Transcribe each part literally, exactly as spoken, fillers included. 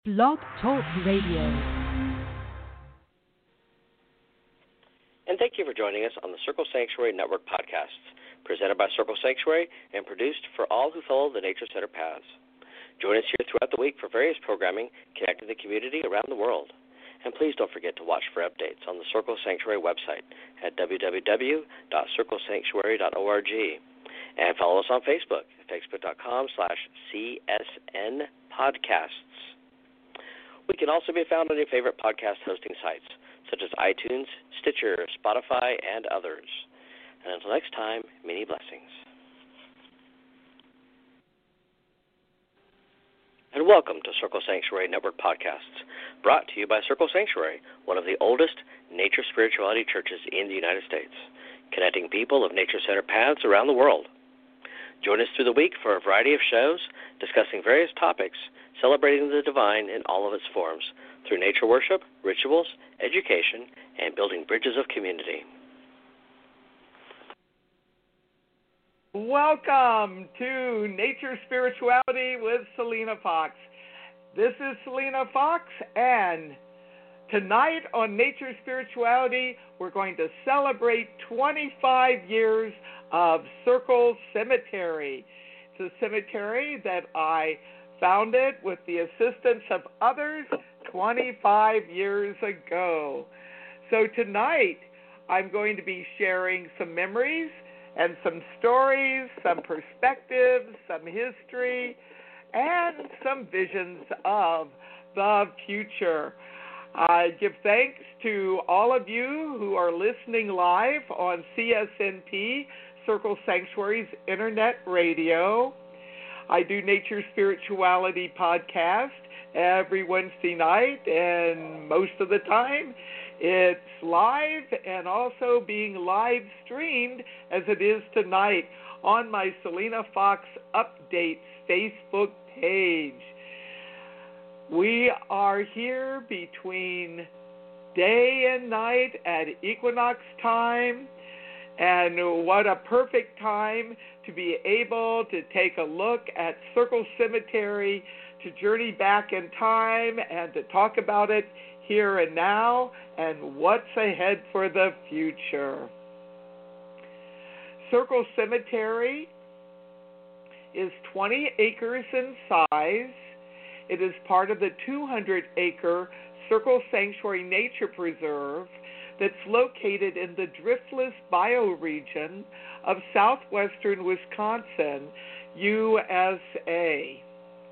Blog Talk Radio. And thank you for joining us on the Circle Sanctuary Network podcasts, presented by Circle Sanctuary and produced for all who follow the Nature Center paths. Join us here throughout the week for various programming connecting the community around the world. And please don't forget to watch for updates on the Circle Sanctuary website at w w w dot circle sanctuary dot org. And follow us on Facebook at facebook.com slash CSN podcasts. We can also be found on your favorite podcast hosting sites, such as iTunes, Stitcher, Spotify, and others. And until next time, many blessings. And welcome to Circle Sanctuary Network podcasts, brought to you by Circle Sanctuary, one of the oldest nature spirituality churches in the United States, connecting people of nature center paths around the world. Join us through the week for a variety of shows discussing various topics, celebrating the divine in all of its forms through nature worship, rituals, education, and building bridges of community. Welcome to Nature Spirituality with Selena Fox. This is Selena Fox, and tonight on Nature Spirituality, we're going to celebrate twenty-five years of Circle Cemetery. It's a cemetery that I founded with the assistance of others twenty-five years ago. So tonight, I'm going to be sharing some memories and some stories, some perspectives, some history, and some visions of the future. I give thanks to all of you who are listening live on C S N P, Circle Sanctuary's Internet Radio. I do Nature Spirituality podcast every Wednesday night, and most of the time it's live and also being live streamed as it is tonight on my Selena Fox Updates Facebook page. We are here between day and night at equinox time, and what a perfect time to be able to take a look at Circle Cemetery, to journey back in time and to talk about it here and now and what's ahead for the future. Circle Cemetery is twenty acres in size. It is part of the two hundred acre Circle Sanctuary Nature Preserve that's located in the driftless bioregion of southwestern Wisconsin, U S A.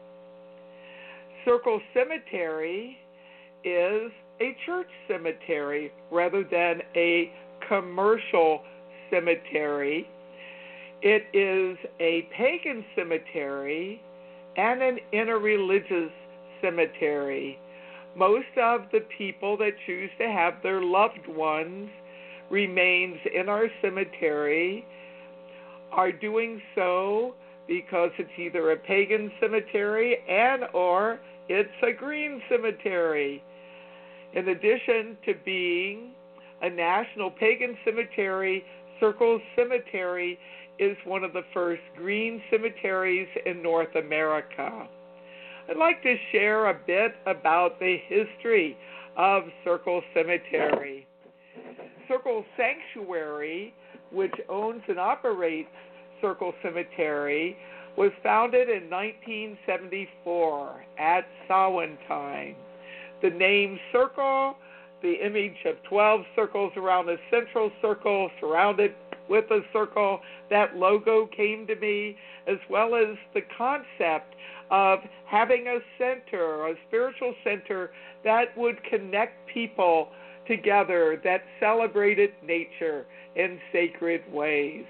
Circle Cemetery is a church cemetery rather than a commercial cemetery. It is a pagan cemetery and an interreligious cemetery. Most of the people that choose to have their loved ones remains in our cemetery are doing so because it's either a pagan cemetery and or it's a green cemetery. In addition to being a national pagan cemetery, Circle Cemetery is one of the first green cemeteries in North America. I'd like to share a bit about the history of Circle Cemetery. Circle Sanctuary, which owns and operates Circle Cemetery, was founded in nineteen seventy-four at Samhain. The name Circle, the image of twelve circles around a central circle surrounded with a circle, that logo came to me, as well as the concept of having a center, a spiritual center that would connect people together, that celebrated nature in sacred ways.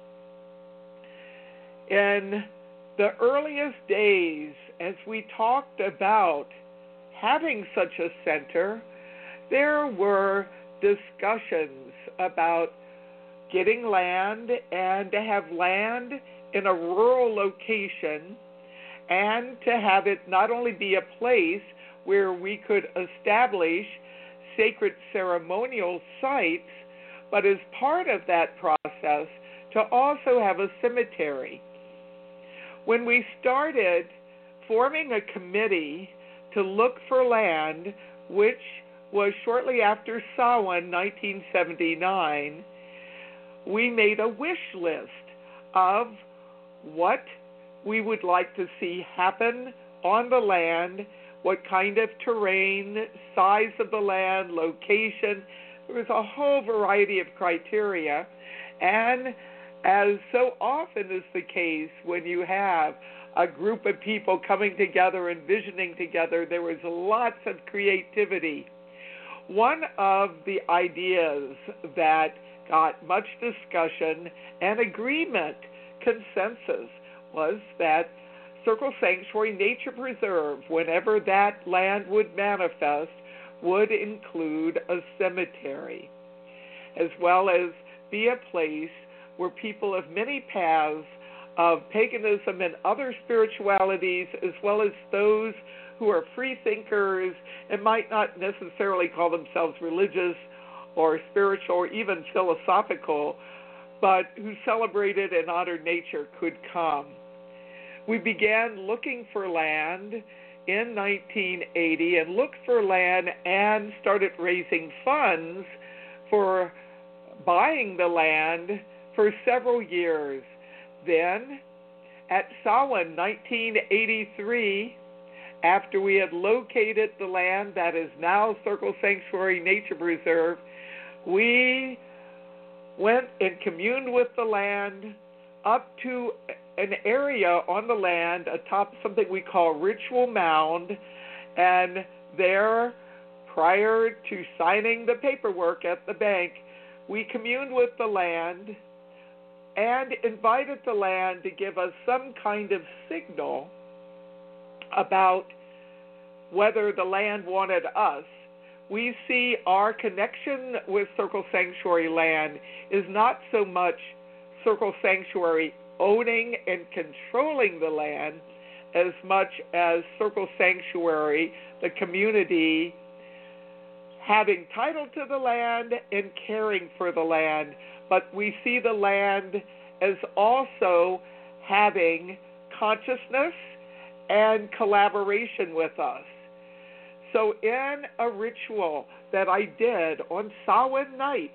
In the earliest days, as we talked about having such a center, there were discussions about getting land and to have land in a rural location and to have it not only be a place where we could establish sacred ceremonial sites, but as part of that process to also have a cemetery. When we started forming a committee to to look for land, which was shortly after Samhain, nineteen seventy-nine, we made a wish list of what we would like to see happen on the land, what kind of terrain, size of the land, location. There was a whole variety of criteria. And as so often is the case when you have a group of people coming together and visioning together, there was lots of creativity. One of the ideas that got much discussion and agreement, consensus, was that Circle Sanctuary Nature Preserve, whenever that land would manifest, would include a cemetery, as well as be a place where people of many paths of paganism and other spiritualities, as well as those who are free thinkers and might not necessarily call themselves religious or spiritual or even philosophical, but who celebrated and honored nature, could come. We began looking for land in nineteen eighty and looked for land and started raising funds for buying the land for several years. Then, at Samhain nineteen eighty-three, after we had located the land that is now Circle Sanctuary Nature Preserve, we went and communed with the land up to an area on the land atop something we call Ritual Mound, and there, prior to signing the paperwork at the bank, we communed with the land and invited the land to give us some kind of signal about whether the land wanted us. We see our connection with Circle Sanctuary land is not so much Circle Sanctuary owning and controlling the land as much as Circle Sanctuary, the community, having title to the land and caring for the land. But we see the land as also having consciousness and collaboration with us. So in a ritual that I did on Samhain night,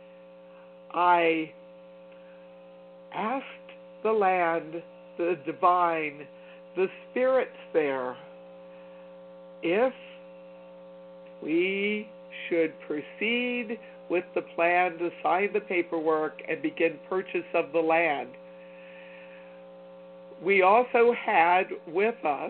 I asked the land, the divine, the spirits there, if we should proceed with the plan to sign the paperwork and begin purchase of the land. We also had with us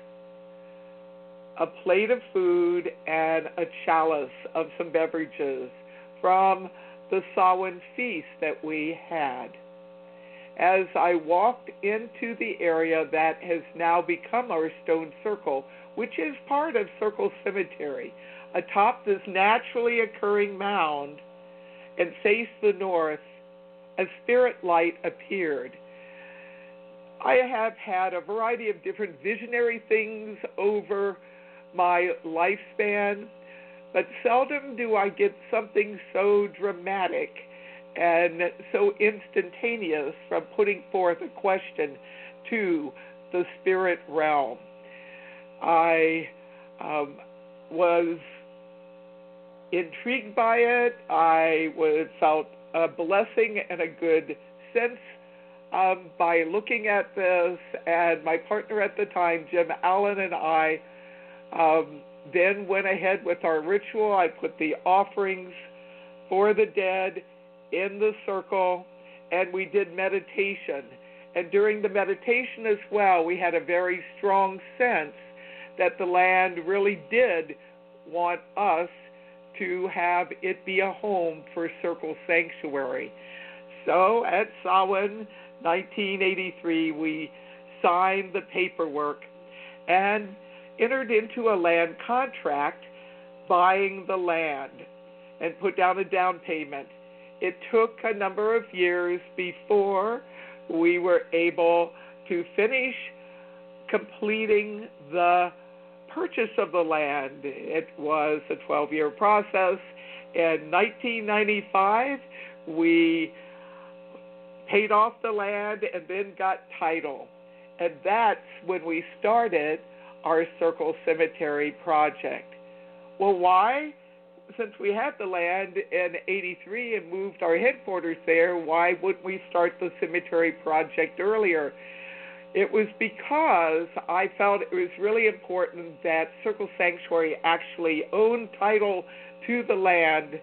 a plate of food and a chalice of some beverages from the Samhain feast that we had. As I walked into the area that has now become our stone circle, which is part of Circle Cemetery, atop this naturally occurring mound and faced the north, a spirit light appeared. I have had a variety of different visionary things over my lifespan, but seldom do I get something so dramatic and so instantaneous from putting forth a question to the spirit realm. I um, was intrigued by it. I was, felt a blessing and a good sense um, by looking at this, and my partner at the time, Jim Allen, and I um, then went ahead with our ritual. I put the offerings for the dead in the circle, and we did meditation. And during the meditation as well, we had a very strong sense that the land really did want us to have it be a home for Circle Sanctuary. So at Samhain nineteen eighty-three, we signed the paperwork and entered into a land contract buying the land and put down a down payment. It took a number of years before we were able to finish completing the purchase of the land. It was a twelve-year process. In nineteen ninety-five, we paid off the land and then got title. And that's when we started our Circle Cemetery project. Well, why? Since we had the land in eighty-three and moved our headquarters there, why wouldn't we start the cemetery project earlier? It was because I felt it was really important that Circle Sanctuary actually owned title to the land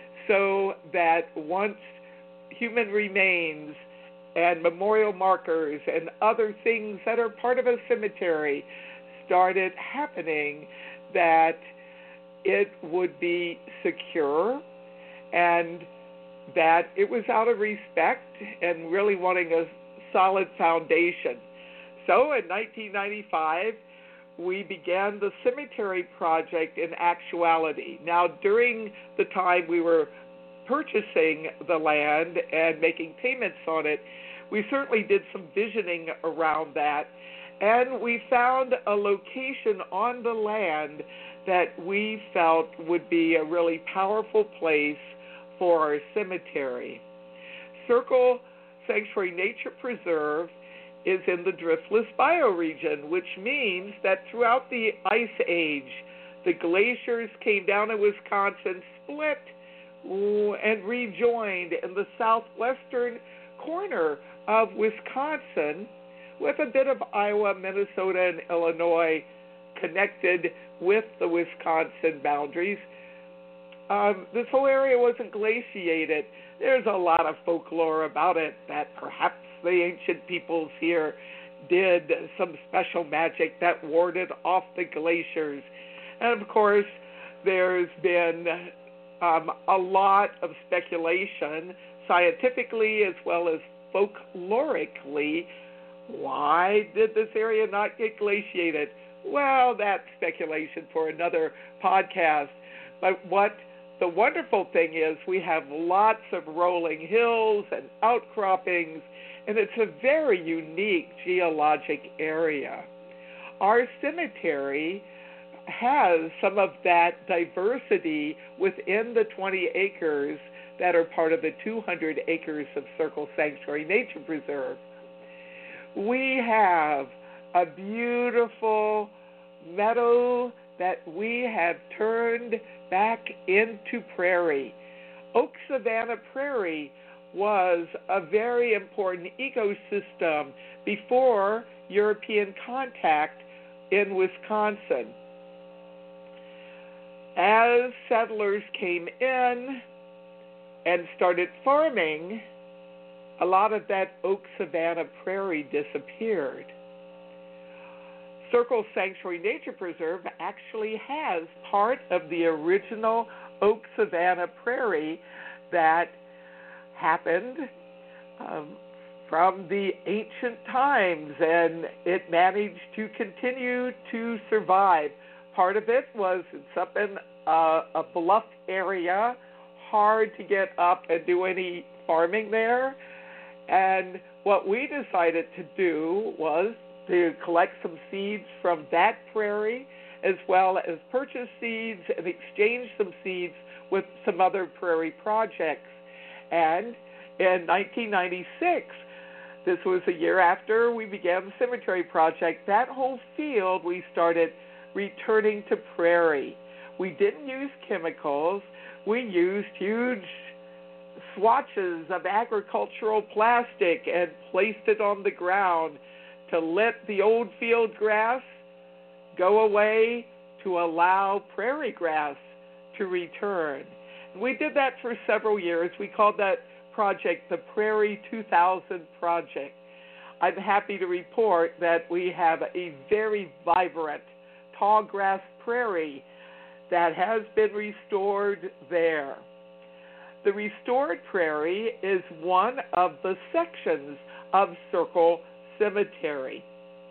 so that once human remains and memorial markers and other things that are part of a cemetery started happening, that it would be secure and that it was out of respect and really wanting a solid foundation. So in nineteen ninety-five, we began the cemetery project in actuality. Now, during the time we were purchasing the land and making payments on it, we certainly did some visioning around that, and we found a location on the land that we felt would be a really powerful place for our cemetery. Circle Sanctuary Nature Preserve is in the driftless bioregion, which means that throughout the Ice Age, the glaciers came down in Wisconsin, split, and rejoined in the southwestern corner of Wisconsin, with a bit of Iowa, Minnesota, and Illinois connected with the Wisconsin boundaries. Um, this whole area wasn't glaciated. There's a lot of folklore about it, that perhaps the ancient peoples here did some special magic that warded off the glaciers. And of course, there's been um, a lot of speculation, scientifically as well as folklorically. Why did this area not get glaciated? Well, that's speculation for another podcast. But what the wonderful thing is, we have lots of rolling hills and outcroppings, and it's a very unique geologic area. Our cemetery has some of that diversity within the twenty acres that are part of the two hundred acres of Circle Sanctuary Nature Preserve. We have a beautiful meadow that we have turned back into prairie. Oak Savanna Prairie was a very important ecosystem before European contact in Wisconsin. As settlers came in and started farming, a lot of that Oak Savanna Prairie disappeared. Circle Sanctuary Nature Preserve actually has part of the original Oak Savanna Prairie that happened um, from the ancient times, and it managed to continue to survive. Part of it was it's up in uh, a bluff area, hard to get up and do any farming there. And what we decided to do was to collect some seeds from that prairie, as well as purchase seeds and exchange some seeds with some other prairie projects. And in nineteen ninety-six, this was a year after we began the cemetery project, that whole field we started returning to prairie. We didn't use chemicals. We used huge swatches of agricultural plastic and placed it on the ground to let the old field grass go away to allow prairie grass to return. We did that for several years. We called that project the Prairie two thousand Project. I'm happy to report that we have a very vibrant tall grass prairie that has been restored there. The restored prairie is one of the sections of Circle Cemetery.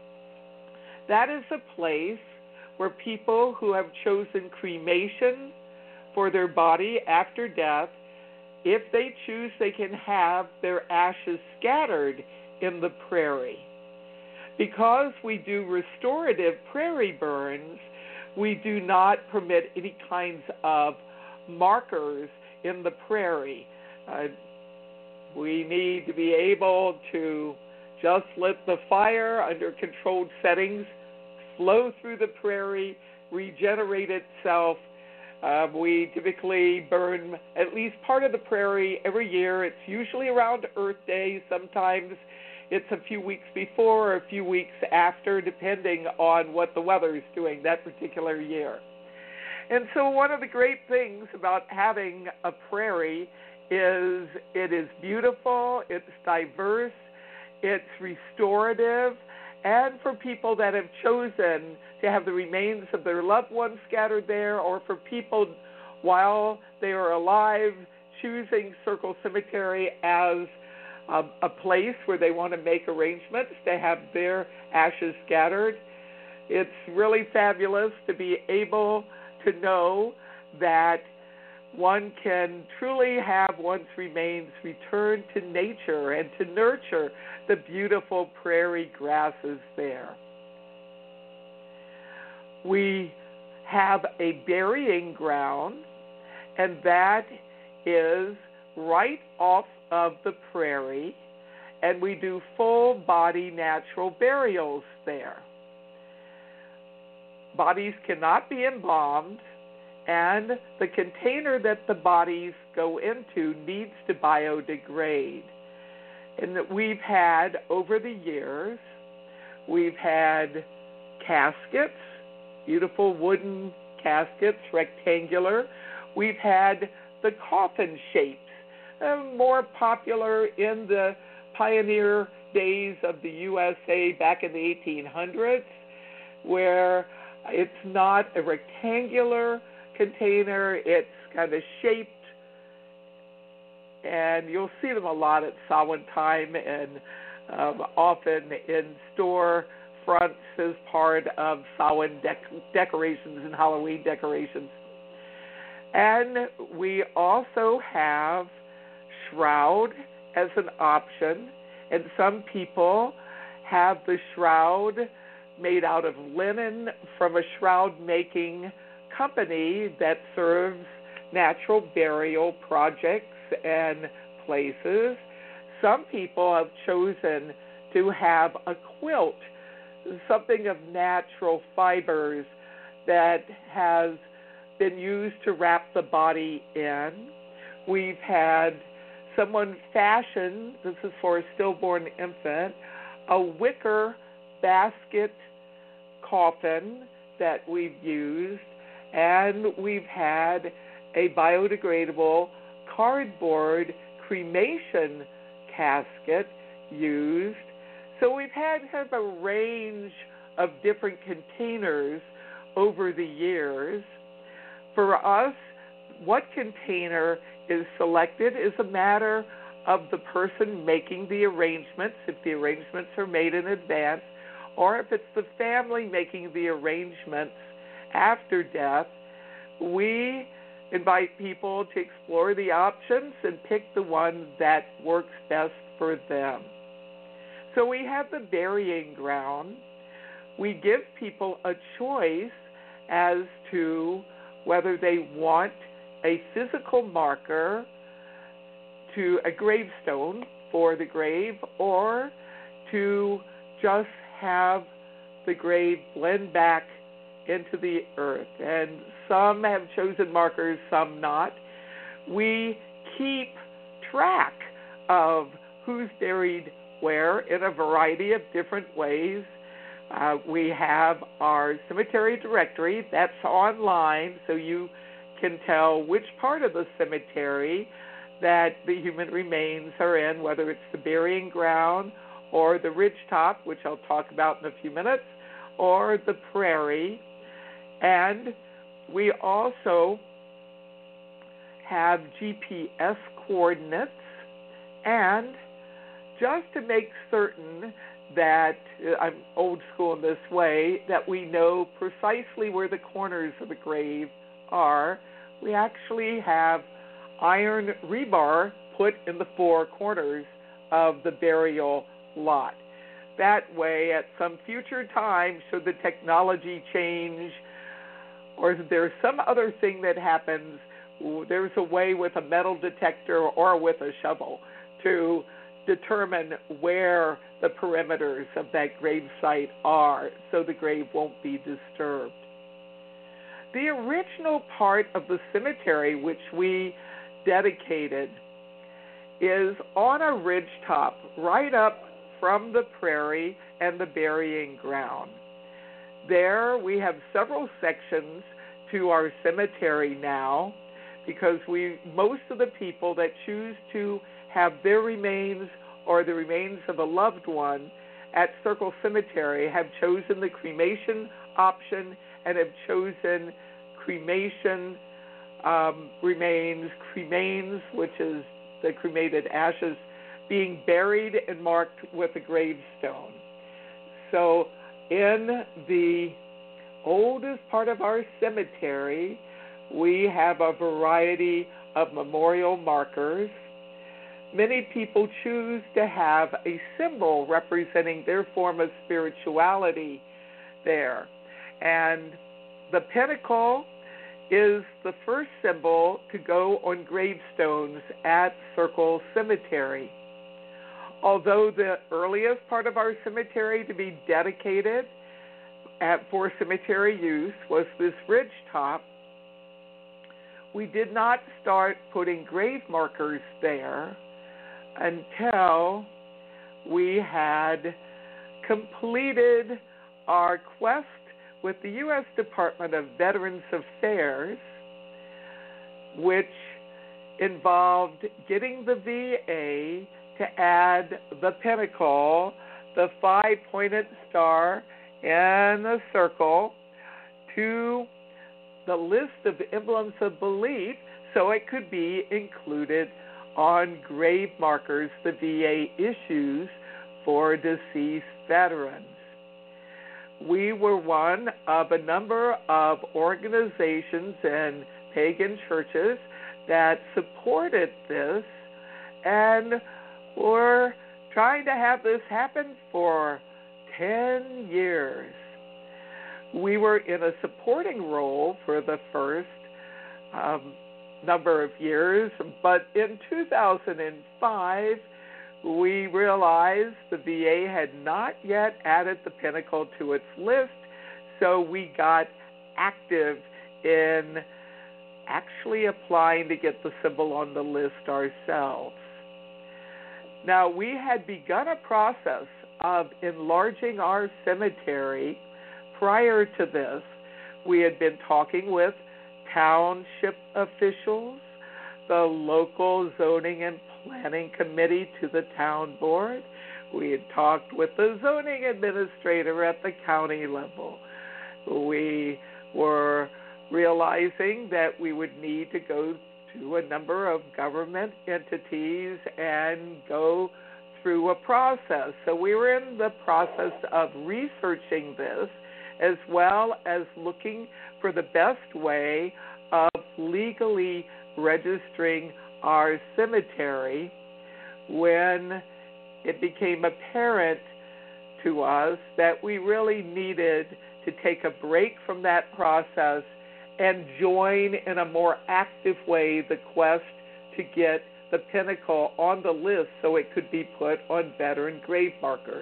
That is a place where people who have chosen cremation for their body after death, if they choose, they can have their ashes scattered in the prairie. Because we do restorative prairie burns, we do not permit any kinds of markers in the prairie. Uh, we need to be able to just let the fire under controlled settings flow through the prairie, regenerate itself. Uh, we typically burn at least part of the prairie every year. It's usually around Earth Day. Sometimes it's a few weeks before or a few weeks after, depending on what the weather is doing that particular year. And so one of the great things about having a prairie is it is beautiful, it's diverse, it's restorative, and for people that have chosen to have the remains of their loved ones scattered there, or for people while they are alive choosing Circle Cemetery as a, a place where they want to make arrangements to have their ashes scattered. It's really fabulous to be able to know that one can truly have one's remains returned to nature and to nurture the beautiful prairie grasses there. We have a burying ground, and that is right off of the prairie, and we do full-body natural burials there. Bodies cannot be embalmed, and the container that the bodies go into needs to biodegrade. And that we've had, over the years, we've had caskets, beautiful wooden caskets, rectangular. We've had the coffin shapes, uh, more popular in the pioneer days of the U S A back in the eighteen hundreds, where it's not a rectangular container, it's kind of shaped, and you'll see them a lot at Samhain time and um, often in store fronts as part of Samhain dec- decorations and Halloween decorations. And we also have shroud as an option, and some people have the shroud made out of linen from a shroud-making company that serves natural burial projects and places. Some people have chosen to have a quilt, something of natural fibers that has been used to wrap the body in. We've had someone fashion, this is for a stillborn infant, a wicker basket coffin that we've used, and we've had a biodegradable cardboard cremation casket used. So we've had kind of a range of different containers over the years. For us, what container is selected is a matter of the person making the arrangements, if the arrangements are made in advance, or if it's the family making the arrangements after death. We invite people to explore the options and pick the one that works best for them. So we have the burying ground. We give people a choice as to whether they want a physical marker to a gravestone for the grave, or to just have the grave blend back into the earth. And some have chosen markers, some not. We keep track of who's buried where in a variety of different ways. Uh, we have our cemetery directory that's online, so you can tell which part of the cemetery that the human remains are in, whether it's the burying ground or the ridgetop, which I'll talk about in a few minutes, or the prairie. And we also have G P S coordinates, and just to make certain that, I'm old school in this way, that we know precisely where the corners of the grave are, we actually have iron rebar put in the four corners of the burial lot. That way, at some future time, should the technology change, or if there's some other thing that happens, there's a way with a metal detector or with a shovel to determine where the perimeters of that grave site are so the grave won't be disturbed. The original part of the cemetery which we dedicated is on a ridge top right up from the prairie and the burying ground. There we have several sections to our cemetery now because we most of the people that choose to have their remains or the remains of a loved one at Circle Cemetery have chosen the cremation option and have chosen cremation um, remains, cremains, which is the cremated ashes, being buried and marked with a gravestone. So in the oldest part of our cemetery, we have a variety of memorial markers. Many people choose to have a symbol representing their form of spirituality there. And the pinnacle is the first symbol to go on gravestones at Circle Cemetery. Although the earliest part of our cemetery to be dedicated at, for cemetery use was this ridge top, we did not start putting grave markers there until we had completed our quest with the U S Department of Veterans Affairs, which involved getting the V A to add the pinnacle, the five-pointed star, and the circle to the list of emblems of belief so it could be included on grave markers the V A issues for deceased veterans. We were one of a number of organizations and pagan churches that supported this and were trying to have this happen for ten years. We were in a supporting role for the first um, number of years, but in two thousand five, we realized the V A had not yet added the pinnacle to its list, so we got active in actually applying to get the symbol on the list ourselves. Now, we had begun a process of enlarging our cemetery. Prior to this, we had been talking with township officials, the local zoning and planning committee to the town board. We had talked with the zoning administrator at the county level. We were realizing that we would need to go to a number of government entities and go through a process. So we were in the process of researching this as well as looking for the best way of legally registering our cemetery when it became apparent to us that we really needed to take a break from that process and join in a more active way the quest to get the pinnacle on the list so it could be put on veteran grave markers.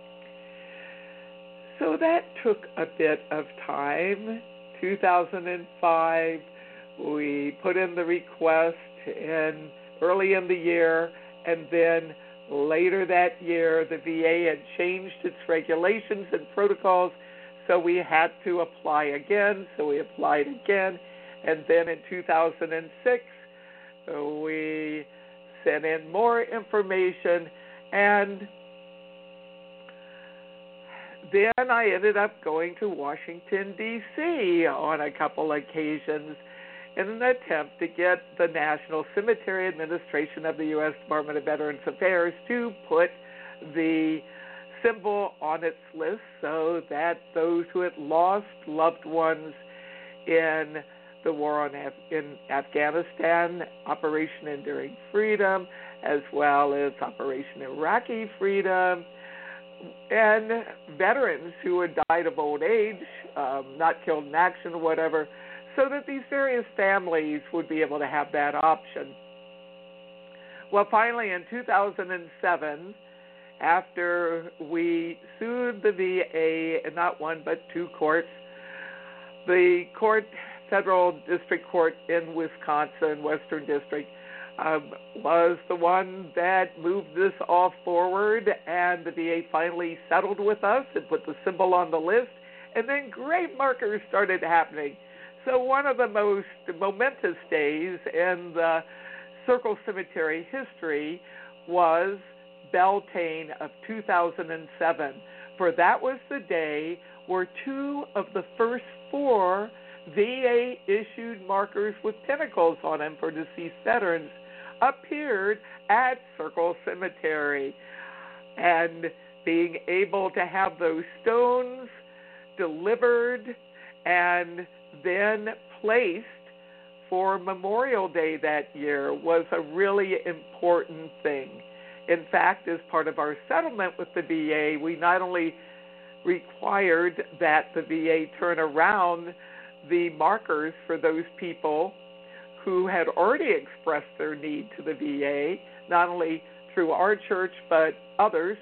So that took a bit of time. two thousand five, we put in the request in early in the year, and then later that year the V A had changed its regulations and protocols, so we had to apply again, so we applied again, and then in two thousand six we sent in more information, and then I ended up going to Washington, D C on a couple occasions in an attempt to get the National Cemetery Administration of the U S Department of Veterans Affairs to put the symbol on its list so that those who had lost loved ones in the war on Af- in Afghanistan, Operation Enduring Freedom, as well as Operation Iraqi Freedom, and veterans who had died of old age, um, not killed in action or whatever, so that these various families would be able to have that option. Well, finally, in two thousand seven, after we sued the V A, not one but two courts, the court, federal district court in Wisconsin, Western District, um, was the one that moved this all forward, and the V A finally settled with us and put the symbol on the list, and then grave markers started happening. So one of the most momentous days in the Circle Cemetery history was Beltane of two thousand seven, for that was the day where two of the first four V A-issued markers with pinnacles on them for deceased veterans appeared at Circle Cemetery. And being able to have those stones delivered and then placed for Memorial Day that year was a really important thing. In fact, as part of our settlement with the V A, we not only required that the V A turn around the markers for those people who had already expressed their need to the V A, not only through our church but others,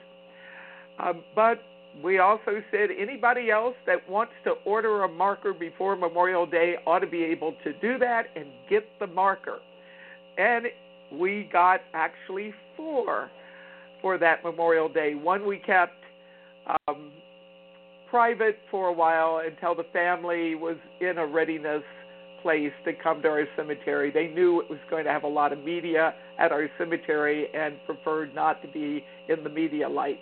um, but we also said anybody else that wants to order a marker before Memorial Day ought to be able to do that and get the marker. And we got actually four for that Memorial Day. One we kept um, private for a while until the family was in a readiness place to come to our cemetery. They knew it was going to have a lot of media at our cemetery and preferred not to be in the media light.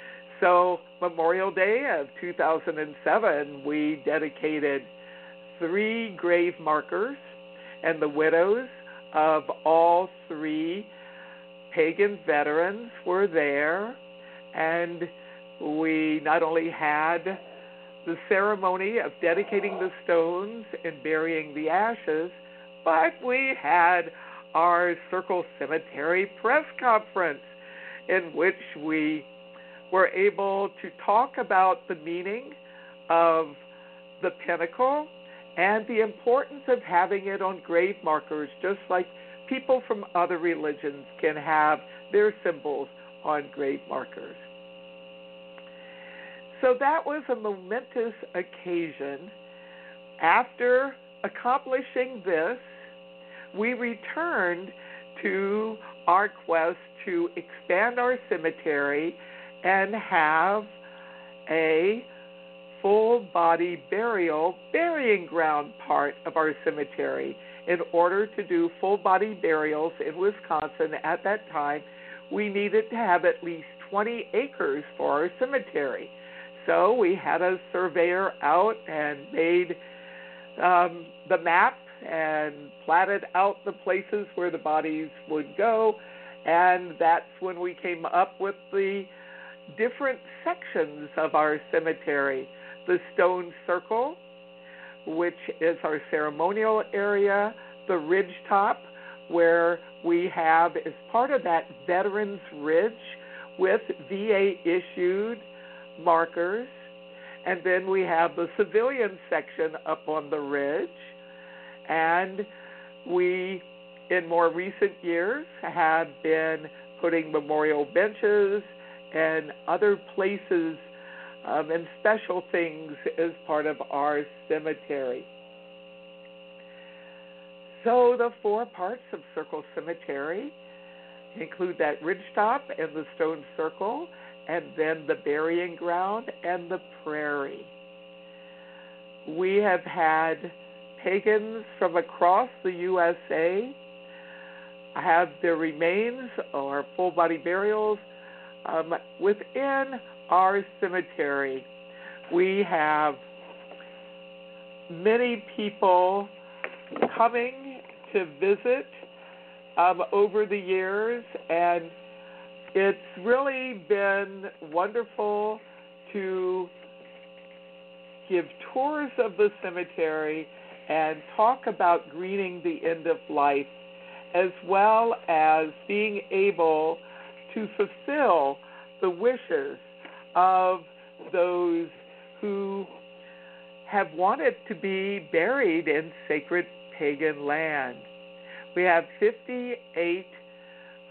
So Memorial Day of two thousand seven, we dedicated three grave markers, and the widows of all three pagan veterans were there, and we not only had the ceremony of dedicating the stones and burying the ashes, but we had our Circle Cemetery press conference in which we were able to talk about the meaning of the pinnacle and the importance of having it on grave markers, just like people from other religions can have their symbols on grave markers. So that was a momentous occasion. After accomplishing this, we returned to our quest to expand our cemetery and have a full-body burial burying ground part of our cemetery. In order to do full-body burials in Wisconsin at that time, we needed to have at least twenty acres for our cemetery. So we had a surveyor out and made um, the map and platted out the places where the bodies would go, and that's when we came up with the different sections of our cemetery. The stone circle, which is our ceremonial area, the ridge top, where we have, as part of that, Veterans Ridge with V A-issued markers, and then we have the civilian section up on the ridge, and we, in more recent years, have been putting memorial benches and other places um, and special things as part of our cemetery. So the four parts of Circle Cemetery include that ridgetop and the stone circle, and then the burying ground and the prairie. We have had pagans from across the U S A have their remains or full-body burials um, within our cemetery. We have many people coming to visit um, over the years, and it's really been wonderful to give tours of the cemetery and talk about greening the end of life, as well as being able to fulfill the wishes of those who have wanted to be buried in sacred pagan land. We have fifty-eight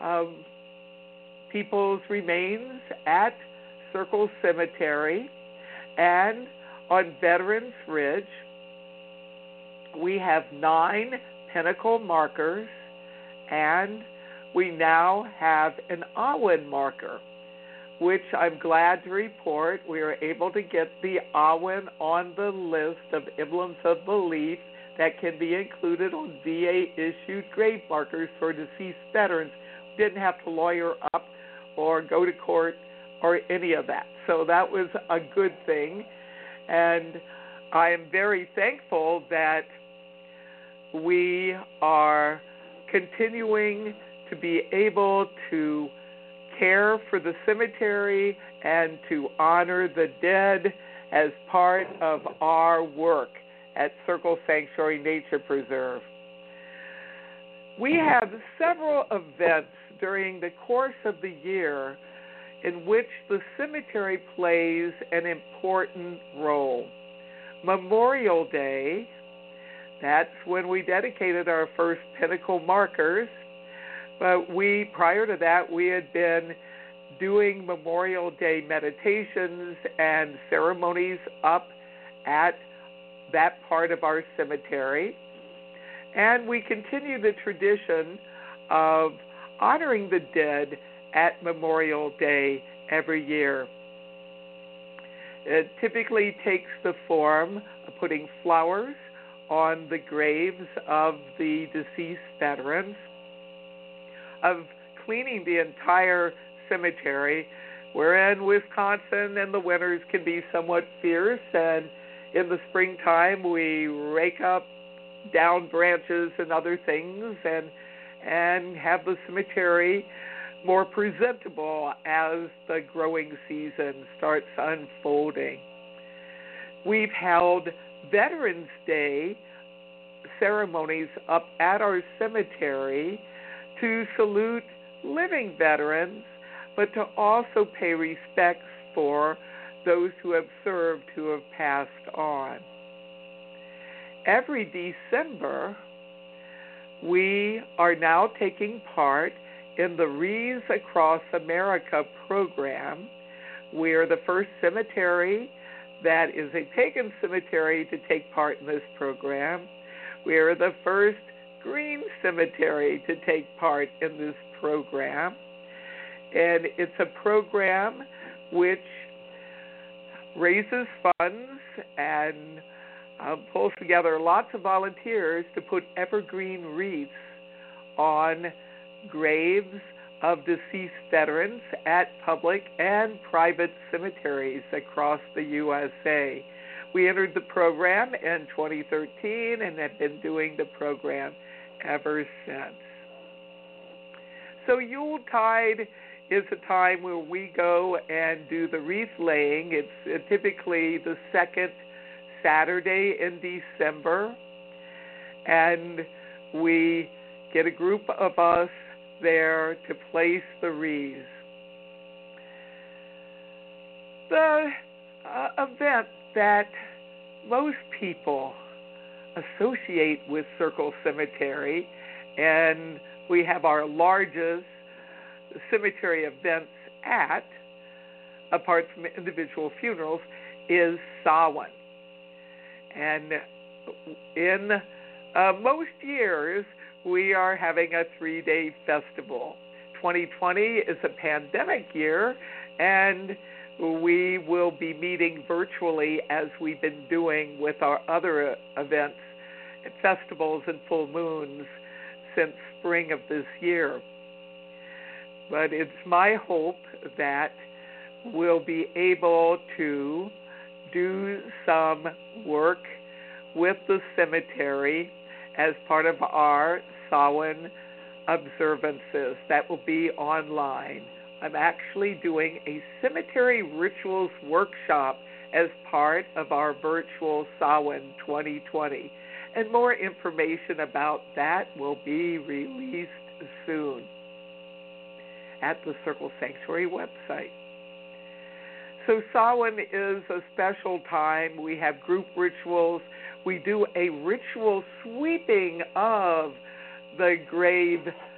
um, people's remains at Circle Cemetery. And on Veterans Ridge, we have nine pinnacle markers, and we now have an Awen marker, which I'm glad to report we are able to get the Awen on the list of emblems of belief that can be included on V A-issued grave markers for deceased veterans. We didn't have to lawyer up or go to court or any of that. So that was a good thing. And I am very thankful that we are continuing to be able to care for the cemetery and to honor the dead as part of our work at Circle Sanctuary Nature Preserve. We have several events during the course of the year in which the cemetery plays an important role. Memorial Day, that's when we dedicated our first pinnacle markers, but we, prior to that, we had been doing Memorial Day meditations and ceremonies up at that part of our cemetery. And we continue the tradition of honoring the dead at Memorial Day every year. It typically takes the form of putting flowers on the graves of the deceased veterans, of cleaning the entire cemetery. We're in Wisconsin and the winters can be somewhat fierce, and in the springtime we rake up down branches and other things and and have the cemetery more presentable as the growing season starts unfolding. We've held Veterans Day ceremonies up at our cemetery to salute living veterans, but to also pay respects for those who have served, who have passed on. Every December, we are now taking part in the Wreaths Across America program. We are the first cemetery that is a pagan cemetery to take part in this program. We are the first green cemetery to take part in this program. And it's a program which raises funds and uh, pulls together lots of volunteers to put evergreen wreaths on graves of deceased veterans at public and private cemeteries across the U S A. We entered the program in twenty thirteen and have been doing the program ever since. So Yuletide is a time where we go and do the wreath laying. It's uh, typically the second Saturday in December, and we get a group of us there to place the wreaths. The uh, event that most people associate with Circle Cemetery, and we have our largest cemetery events at, apart from individual funerals, is Samhain. And in uh, most years, we are having a three-day festival. twenty twenty is a pandemic year, and we will be meeting virtually as we've been doing with our other events, festivals and full moons since spring of this year. But it's my hope that we'll be able to do some work with the cemetery as part of our Samhain observances. That will be online. I'm actually doing a cemetery rituals workshop as part of our virtual Samhain twenty twenty. And more information about that will be released soon at the Circle Sanctuary website. So Samhain is a special time. We have group rituals. We do a ritual sweeping of the grave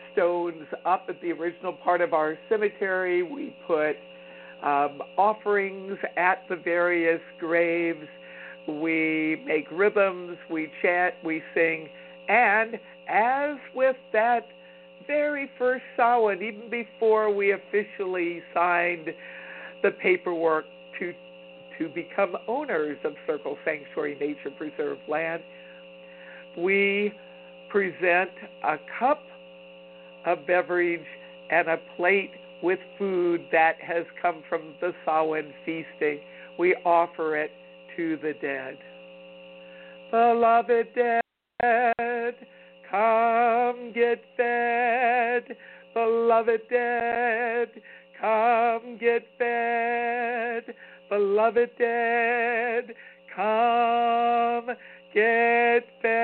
stones up at the original part of our cemetery. We put um, offerings at the various graves. We make rhythms, we chant, we sing, and as with that very first Samhain, even before we officially signed the paperwork to to become owners of Circle Sanctuary Nature Preserve land, we present a cup of beverage and a plate with food that has come from the Samhain feasting. We offer it to the dead. Beloved dead, come get fed. Beloved dead, come get fed. Beloved dead, come get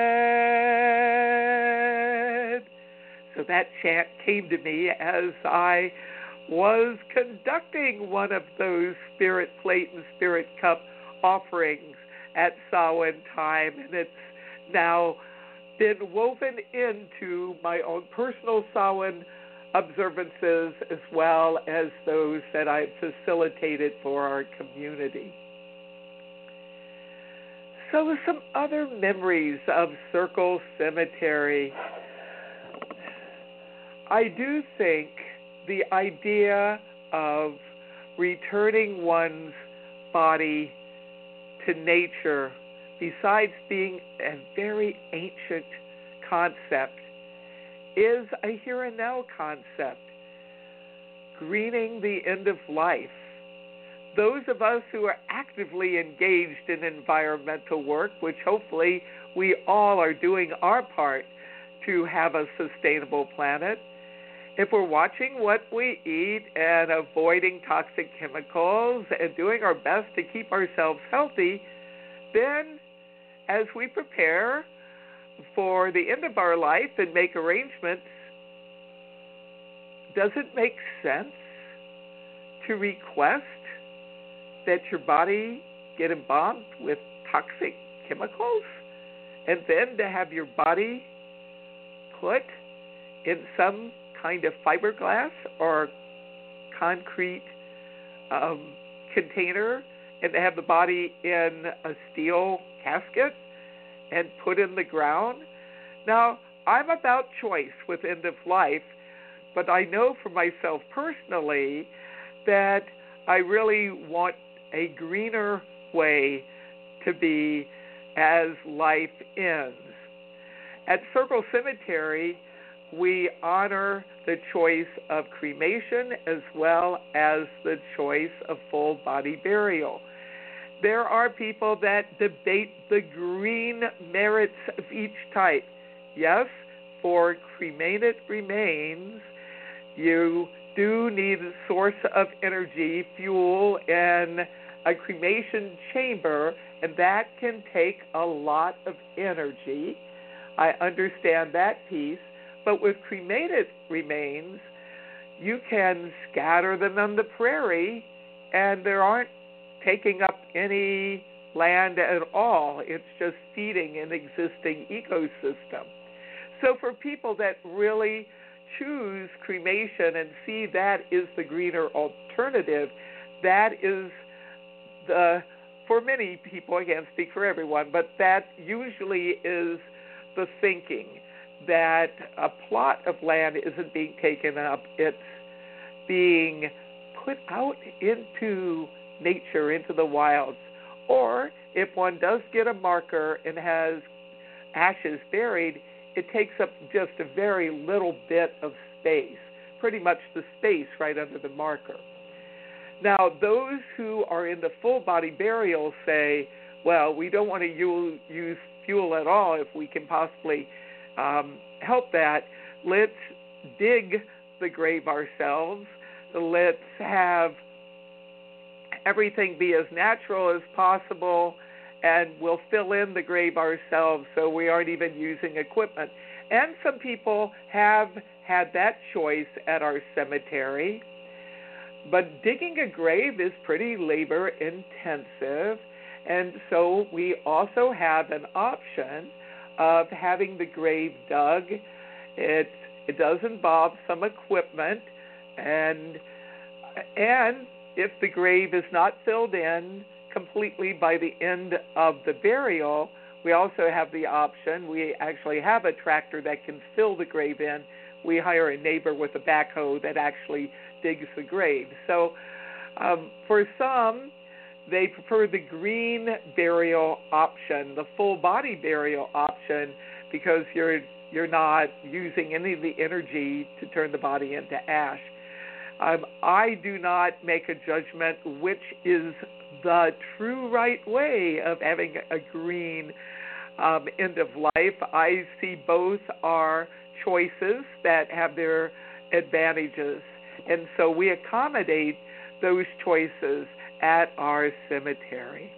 fed. So that chant came to me as I was conducting one of those spirit plate and spirit cup offerings at Samhain time, and it's now been woven into my own personal Samhain observances as well as those that I've facilitated for our community. So some other memories of Circle Cemetery. I do think the idea of returning one's body to nature, besides being a very ancient concept, is a here and now concept. Greening the end of life. Those of us who are actively engaged in environmental work, which hopefully we all are doing our part to have a sustainable planet, if we're watching what we eat and avoiding toxic chemicals and doing our best to keep ourselves healthy, then as we prepare for the end of our life and make arrangements, does it make sense to request that your body get embalmed with toxic chemicals and then to have your body put in some kind of fiberglass or concrete um, container and to have the body in a steel casket and put in the ground? Now, I'm about choice with end of life, but I know for myself personally that I really want a greener way to be as life ends. At Circle Cemetery, we honor the choice of cremation as well as the choice of full body burial. There are people that debate the green merits of each type. Yes, for cremated remains, you do need a source of energy, fuel, and a cremation chamber, and that can take a lot of energy. I understand that piece. But with cremated remains, you can scatter them on the prairie, and there aren't taking up any land at all. It's just feeding an existing ecosystem. So for people that really choose cremation and see that is the greener alternative, that is the, for many people, I can't speak for everyone, but that usually is the thinking, that a plot of land isn't being taken up, it's being put out into nature, into the wilds. Or if one does get a marker and has ashes buried, it takes up just a very little bit of space, pretty much the space right under the marker. Now, those who are in the full body burial say, well, we don't want to use, use fuel at all if we can possibly um, help that. Let's dig the grave ourselves. Let's have everything be as natural as possible, and we'll fill in the grave ourselves so we aren't even using equipment. And some people have had that choice at our cemetery. But digging a grave is pretty labor intensive, and so we also have an option of having the grave dug. It It does involve some equipment, and and if the grave is not filled in completely by the end of the burial, we also have the option. We actually have a tractor that can fill the grave in. We hire a neighbor with a backhoe that actually digs the grave. So um, for some, they prefer the green burial option, the full body burial option, because you're you're not using any of the energy to turn the body into ash. Um, I do not make a judgment which is the true right way of having a green um, end of life. I see both are choices that have their advantages, and so we accommodate those choices at our cemetery.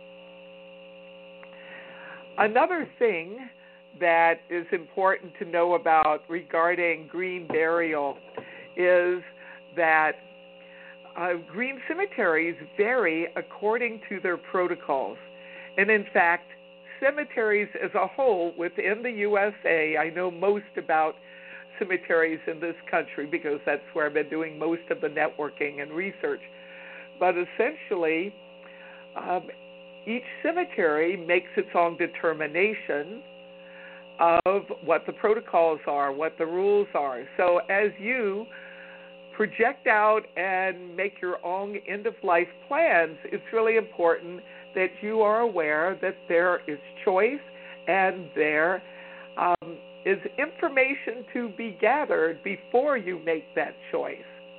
Another thing that is important to know about regarding green burial is that uh, green cemeteries vary according to their protocols. And in fact, cemeteries as a whole within the U S A, I know most about cemeteries in this country because that's where I've been doing most of the networking and research. But essentially, um, each cemetery makes its own determination of what the protocols are, what the rules are. So as you project out and make your own end-of-life plans, it's really important that you are aware that there is choice and there um, is information to be gathered before you make that choice.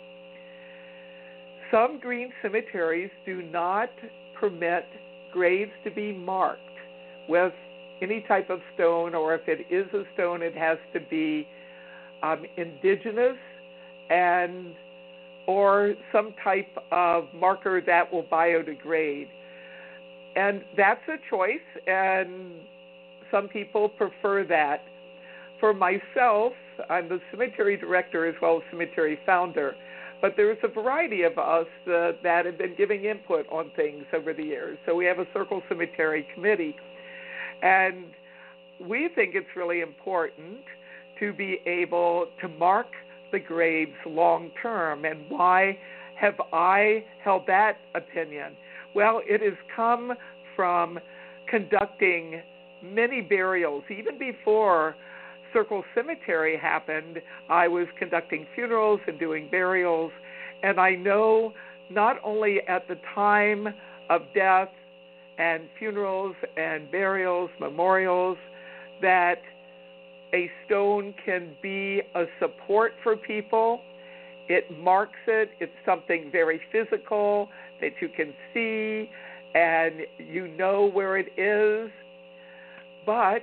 Some green cemeteries do not permit graves to be marked with any type of stone, or if it is a stone, it has to be um, indigenous and or some type of marker that will biodegrade. And that's a choice, and some people prefer that. For myself, I'm the cemetery director as well as cemetery founder, but there's a variety of us uh, that have been giving input on things over the years. So we have a Circle Cemetery Committee, and we think it's really important to be able to mark the graves long term. And why have I held that opinion? Well, it has come from conducting many burials. Even before Circle Cemetery happened, I was conducting funerals and doing burials, and I know not only at the time of death and funerals and burials, memorials, that a stone can be a support for people. It marks it. It's something very physical that you can see and you know where it is. But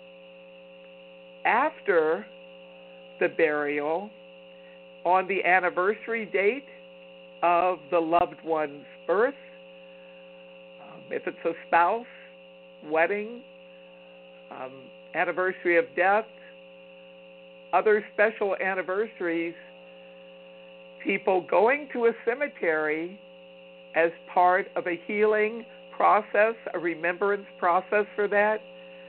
after the burial, on the anniversary date of the loved one's birth, um, if it's a spouse, wedding, um, anniversary of death, other special anniversaries, people going to a cemetery as part of a healing process, a remembrance process for that,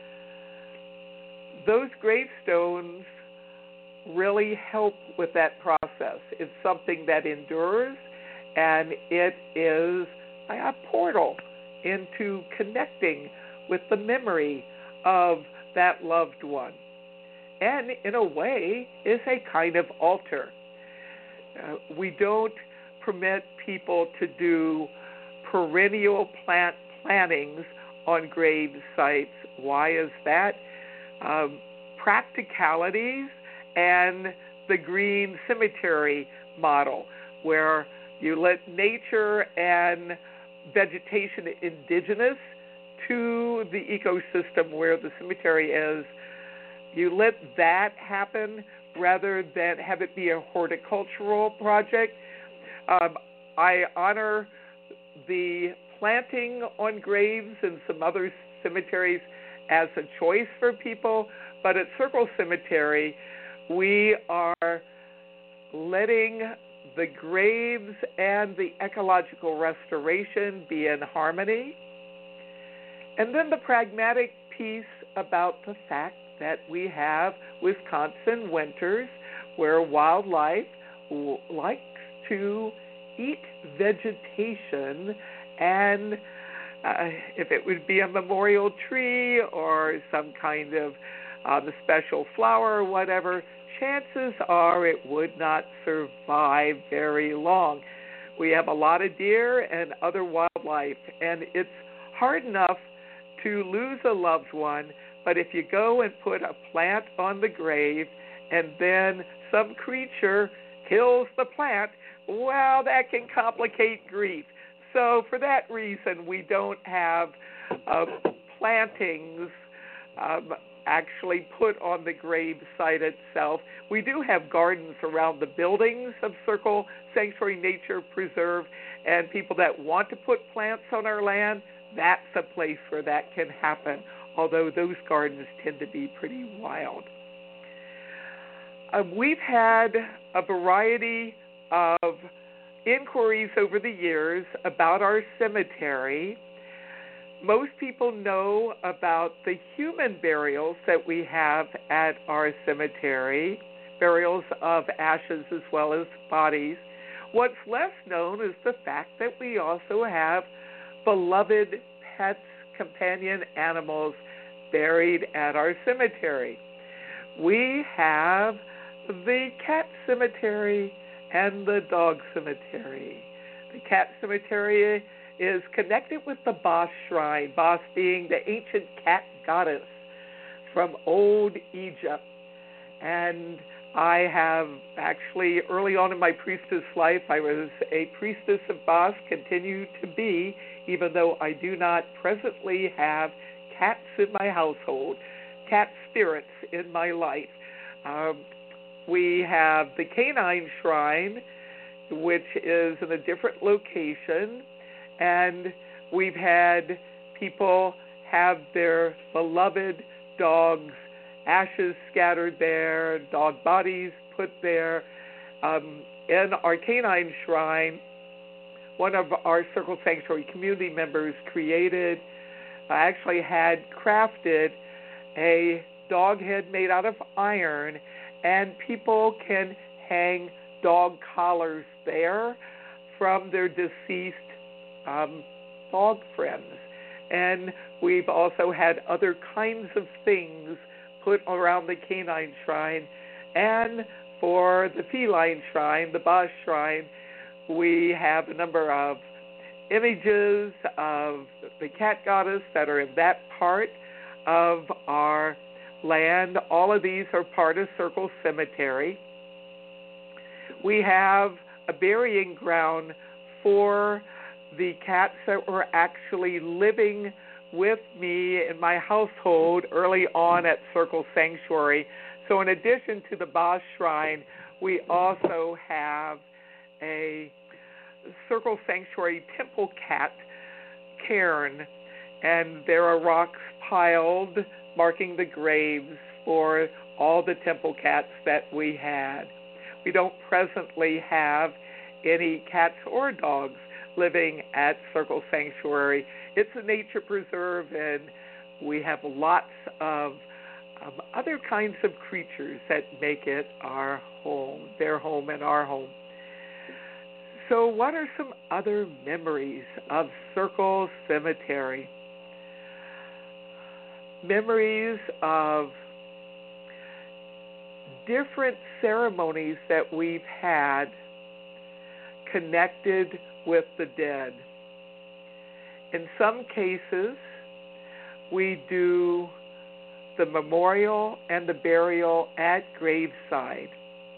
those gravestones really help with that process. It's something that endures, and it is a portal into connecting with the memory of that loved one. And in a way, is a kind of altar. Uh, we don't permit people to do perennial plant plantings on grave sites. Why is that? Um, practicalities and the green cemetery model, where you let nature and vegetation indigenous to the ecosystem where the cemetery is, you let that happen rather than have it be a horticultural project. Um, I honor the planting on graves and some other cemeteries as a choice for people, but at Circle Cemetery, we are letting the graves and the ecological restoration be in harmony. And then the pragmatic piece about the fact that we have Wisconsin winters where wildlife likes to eat vegetation, and uh, if it would be a memorial tree or some kind of um, special flower or whatever, chances are it would not survive very long. We have a lot of deer and other wildlife, and it's hard enough to lose a loved one, but if you go and put a plant on the grave and then some creature kills the plant, well, that can complicate grief. So for that reason, we don't have uh, plantings um, actually put on the grave site itself. We do have gardens around the buildings of Circle Sanctuary Nature Preserve, and people that want to put plants on our land, that's a place where that can happen, although those gardens tend to be pretty wild. Uh, we've had a variety of inquiries over the years about our cemetery. Most people know about the human burials that we have at our cemetery, burials of ashes as well as bodies. What's less known is the fact that we also have beloved pets, companion animals buried at our cemetery. We have the cat cemetery and the dog cemetery. The cat cemetery is connected with the Bos shrine, Bos being the ancient cat goddess from old Egypt. And I have actually, early on in my priestess life, I was a priestess of Bos, continue to be, even though I do not presently have cats in my household, cat spirits in my life. Um, we have the canine shrine, which is in a different location, and we've had people have their beloved dogs' ashes scattered there, dog bodies put there. Um, in our canine shrine, one of our Circle Sanctuary community members created, uh, actually had crafted a dog head made out of iron, and people can hang dog collars there from their deceased um, dog friends. And we've also had other kinds of things put around the canine shrine. And for the feline shrine, the Bos shrine, we have a number of images of the cat goddess that are in that part of our land. All of these are part of Circle Cemetery. We have a burying ground for the cats that were actually living with me in my household early on at Circle Sanctuary. So in addition to the Bos shrine, we also have a Circle Sanctuary temple cat cairn, and there are rocks piled marking the graves for all the temple cats that we had. We don't presently have any cats or dogs living at Circle Sanctuary. It's a nature preserve, and we have lots of um, other kinds of creatures that make it our home, their home and our home. So what are some other memories of Circle Cemetery? Memories of different ceremonies that we've had connected with the dead. In some cases, we do the memorial and the burial at graveside.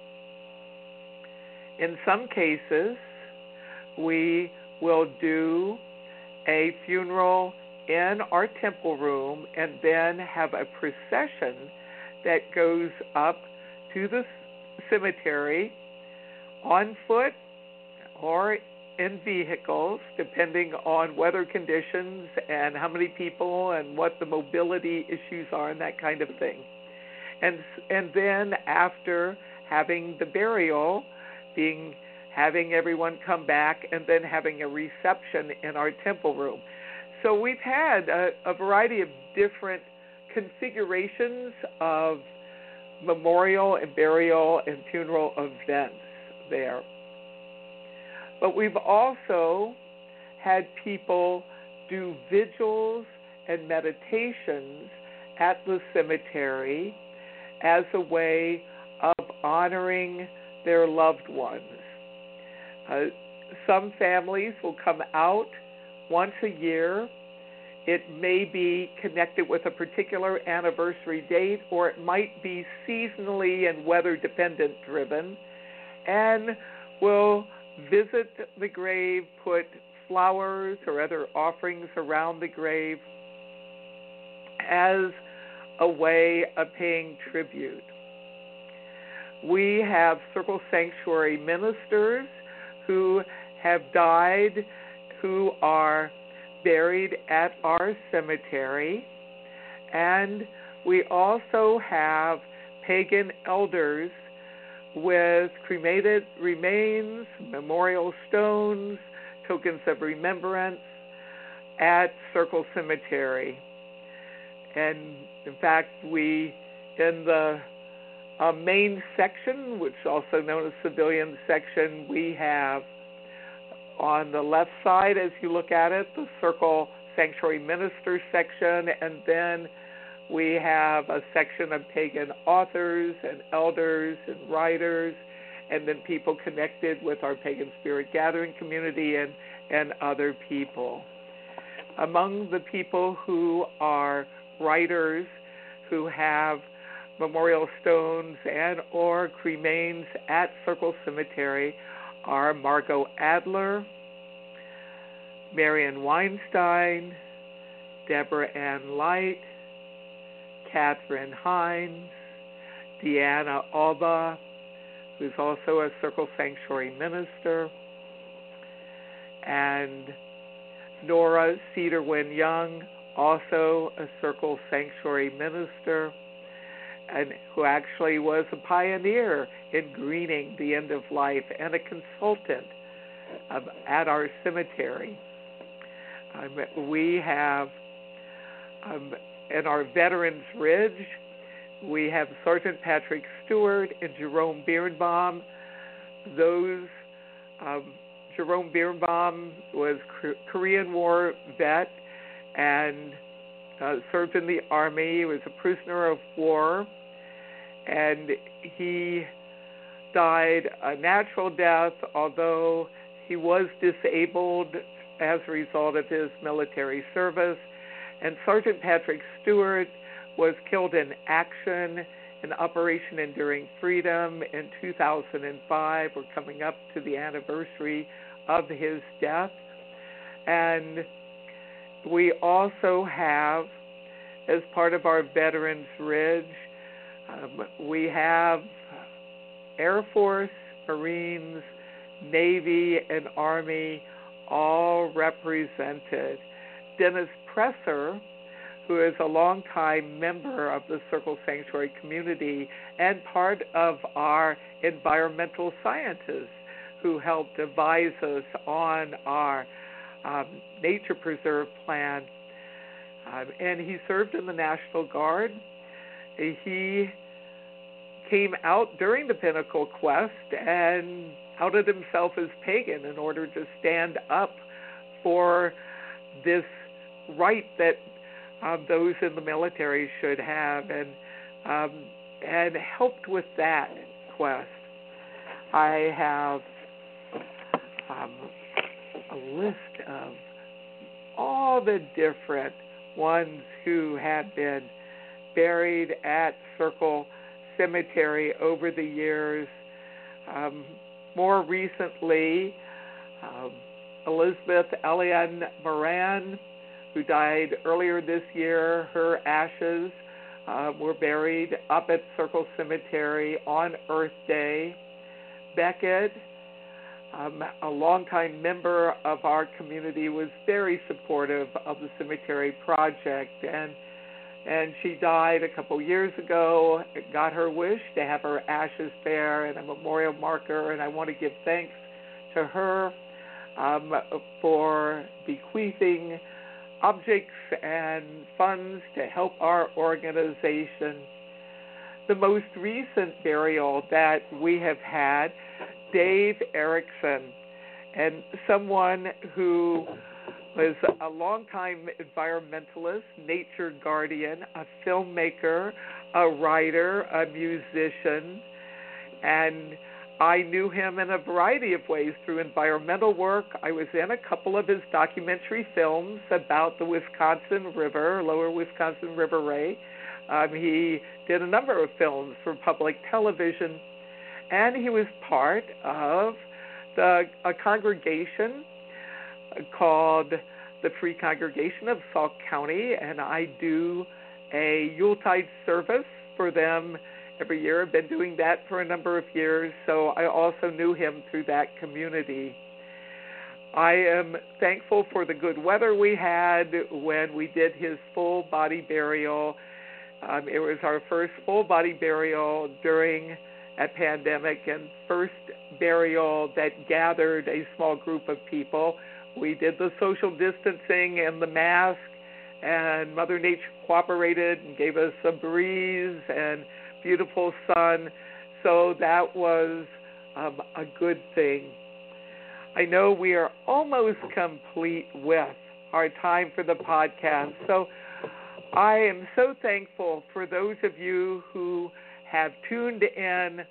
In some cases, we will do a funeral in our temple room and then have a procession that goes up to the cemetery on foot or in vehicles, depending on weather conditions and how many people and what the mobility issues are and that kind of thing. And and then after having the burial, being having everyone come back and then having a reception in our temple room. So we've had a, a variety of different configurations of memorial and burial and funeral events there. But we've also had people do vigils and meditations at the cemetery as a way of honoring their loved ones. Uh, some families will come out once a year. It may be connected with a particular anniversary date, or it might be seasonally and weather-dependent driven, and will visit the grave, put flowers or other offerings around the grave as a way of paying tribute. We have Circle Sanctuary ministers who have died, who are buried at our cemetery, and we also have pagan elders with cremated remains, memorial stones, tokens of remembrance at Circle Cemetery. And in fact, we, in the uh, main section, which is also known as civilian section, we have on the left side, as you look at it, the Circle Sanctuary Ministers section, and then we have a section of pagan authors and elders and writers, and then people connected with our Pagan Spirit Gathering community and, and other people. Among the people who are writers who have memorial stones and or cremains at Circle Cemetery are Margot Adler, Marian Weinstein, Deborah Ann Light, Catherine Hines, Deanna Alba, who's also a Circle Sanctuary minister, and Nora Cedarwin Young, also a Circle Sanctuary minister, and who actually was a pioneer in greening the end of life and a consultant um, at our cemetery. Um, we have, um, in our Veterans Ridge, we have Sergeant Patrick Stewart and Jerome Birnbaum. Those, um, Jerome Birnbaum was a Korean War vet and uh, served in the Army. He was a prisoner of war, and he died a natural death, although he was disabled as a result of his military service. And Sergeant Patrick Stewart was killed in action in Operation Enduring Freedom in two thousand five. We're coming up to the anniversary of his death. And we also have, as part of our Veterans Ridge, um, we have Air Force, Marines, Navy, and Army all represented. Dennis Presser, who is a longtime member of the Circle Sanctuary community and part of our environmental scientists who helped advise us on our um, nature preserve plan. Um, and he served in the National Guard. He came out during the Pinnacle Quest and outed himself as pagan in order to stand up for this right that um, those in the military should have, and um, and helped with that quest. I have um, a list of all the different ones who have been buried at Circle Cemetery over the years. Um, more recently, um, Elizabeth Eliane Moran, who died earlier this year, her ashes uh, were buried up at Circle Cemetery on Earth Day. Beckett, um, a longtime member of our community, was very supportive of the cemetery project, and and she died a couple years ago, got her wish to have her ashes there and a memorial marker, and I want to give thanks to her um, for bequeathing objects and funds to help our organization. the most recent burial that we have had, Dave Erickson, and someone who was a longtime environmentalist, nature guardian, a filmmaker, a writer, a musician, and I knew him in a variety of ways through environmental work. I was in a couple of his documentary films about the Wisconsin River, Lower Wisconsin River Ray. Um, he did a number of films for public television, and he was part of the, a congregation called the Free Congregation of Sauk County, and I do a Yuletide service for them every year. I've been doing that for a number of years, so I also knew him through that community. I am thankful for the good weather we had when we did his full body burial. Um, it was our first full body burial during a pandemic and first burial that gathered a small group of people. We did the social distancing and the mask, and Mother Nature cooperated and gave us a breeze and beautiful sun, so that was um, a good thing. I know we are almost complete with our time for the podcast, so I am so thankful for those of you who have tuned in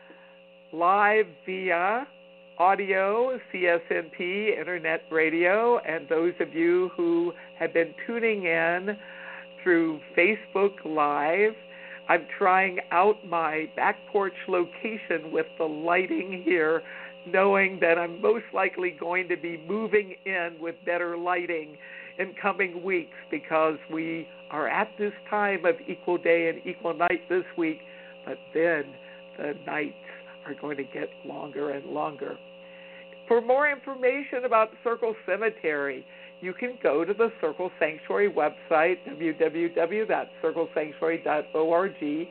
live via audio, C S N P, Internet Radio, and those of you who have been tuning in through Facebook Live. I'm trying out my back porch location with the lighting here, knowing that I'm most likely going to be moving in with better lighting in coming weeks, because we are at this time of equal day and equal night this week, but then the nights are going to get longer and longer. For more information about Circle Cemetery, you can go to the Circle Sanctuary website, w w w dot circle sanctuary dot org,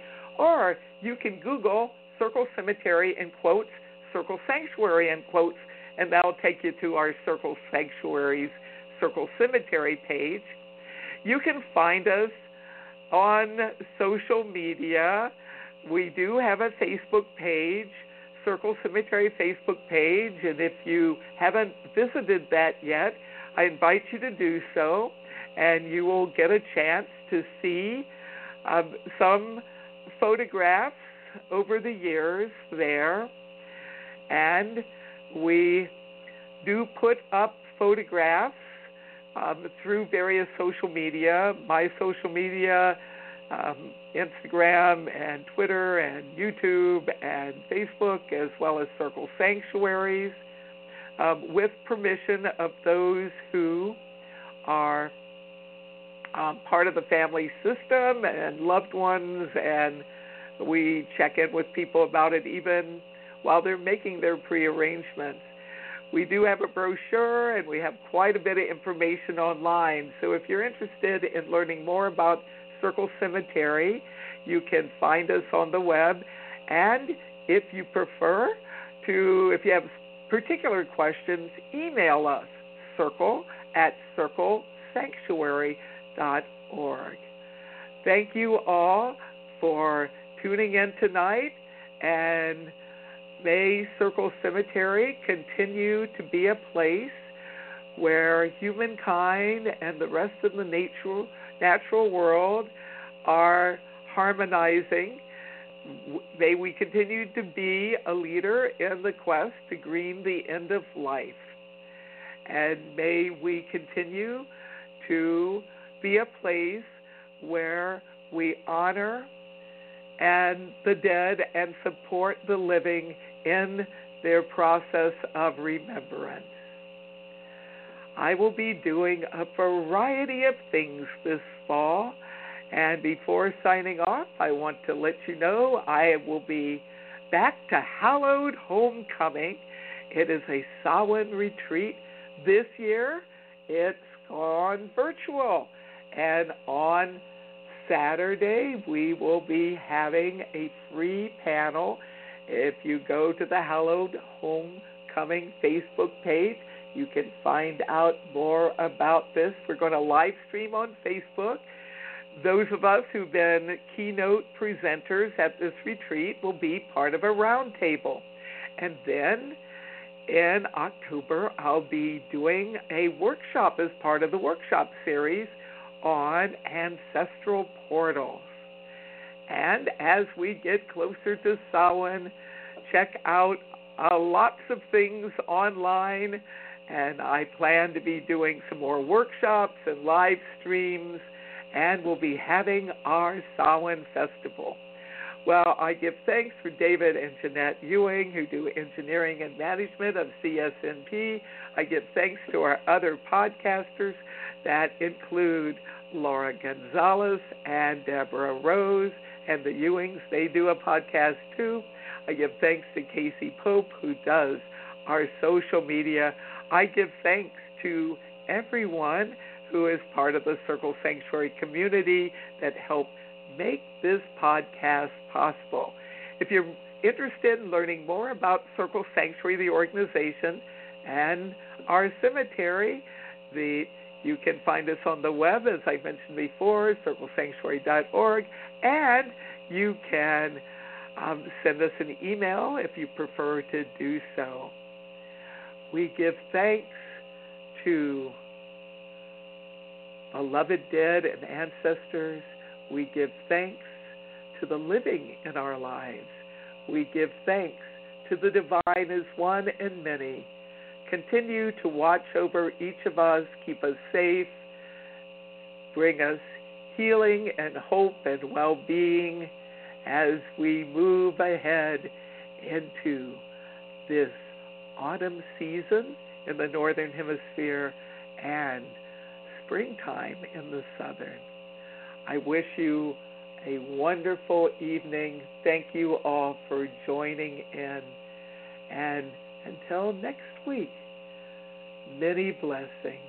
or you can Google Circle Cemetery in quotes, Circle Sanctuary in quotes, and that'll take you to our Circle Sanctuary's Circle Cemetery page. You can find us on social media. We do have a Facebook page, Circle Cemetery Facebook page, and if you haven't visited that yet, I invite you to do so, and you will get a chance to see um, some photographs over the years there. And we do put up photographs um, through various social media, my social media, um, Instagram and Twitter and YouTube and Facebook, as well as Circle Sanctuaries, um, with permission of those who are um, part of the family system and loved ones, and we check in with people about it even while they're making their pre-arrangements. We do have a brochure, and we have quite a bit of information online. So if you're interested in learning more about Circle Cemetery, you can find us on the web. And if you prefer to, if you have particular questions, email us, circle at circle sanctuary dot org. Thank you all for tuning in tonight, and may Circle Cemetery continue to be a place where humankind and the rest of the natural, natural world are harmonizing. May we continue to be a leader in the quest to green the end of life. And may we continue to be a place where we honor and the dead and support the living in their process of remembrance. I will be doing a variety of things this fall, and before signing off, I want to let you know I will be back to Hallowed Homecoming. It is a Samhain retreat. This year, it's gone virtual, and on Saturday, we will be having a free panel. If you go to the Hallowed Homecoming Facebook page, you can find out more about this. We're going to live stream on Facebook. those of us who've been keynote presenters at this retreat will be part of a roundtable. And then in October, I'll be doing a workshop as part of the workshop series on ancestral portals. And as we get closer to Samhain, check out uh, lots of things online, and I plan to be doing some more workshops and live streams, and we'll be having our Samhain Festival. Well, I give thanks for David and Jeanette Ewing, who do engineering and management of C S N P. I give thanks to our other podcasters that include Laura Gonzalez and Deborah Rose, and the Ewings. They do a podcast too. I give thanks to Casey Pope, who does our social media. I give thanks to everyone who is part of the Circle Sanctuary community that helped make this podcast possible. If you're interested in learning more about Circle Sanctuary, the organization, and our cemetery, the you can find us on the web, as I mentioned before, circle sanctuary dot org, and you can um, send us an email if you prefer to do so. We give thanks to beloved dead and ancestors. We give thanks to the living in our lives. We give thanks to the divine as one and many. Continue to watch over each of us, keep us safe, bring us healing and hope and well-being as we move ahead into this autumn season in the Northern Hemisphere and springtime in the Southern. I wish you a wonderful evening. Thank you all for joining in. And until next week, many blessings.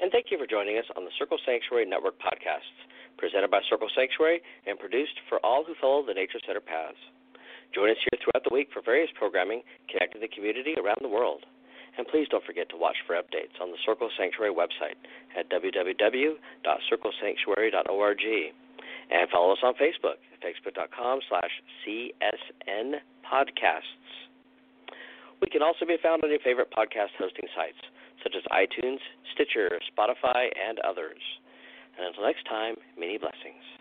and thank you for joining us on the Circle Sanctuary Network podcasts, presented by Circle Sanctuary and produced for all who follow the Nature Center paths. Join us here throughout the week for various programming connecting the community around the world. And please don't forget to watch for updates on the Circle Sanctuary website at w w w dot circle sanctuary dot org. And follow us on Facebook at facebook.com slash CSN podcasts. We can also be found on your favorite podcast hosting sites, such as iTunes, Stitcher, Spotify, and others. And until next time, many blessings.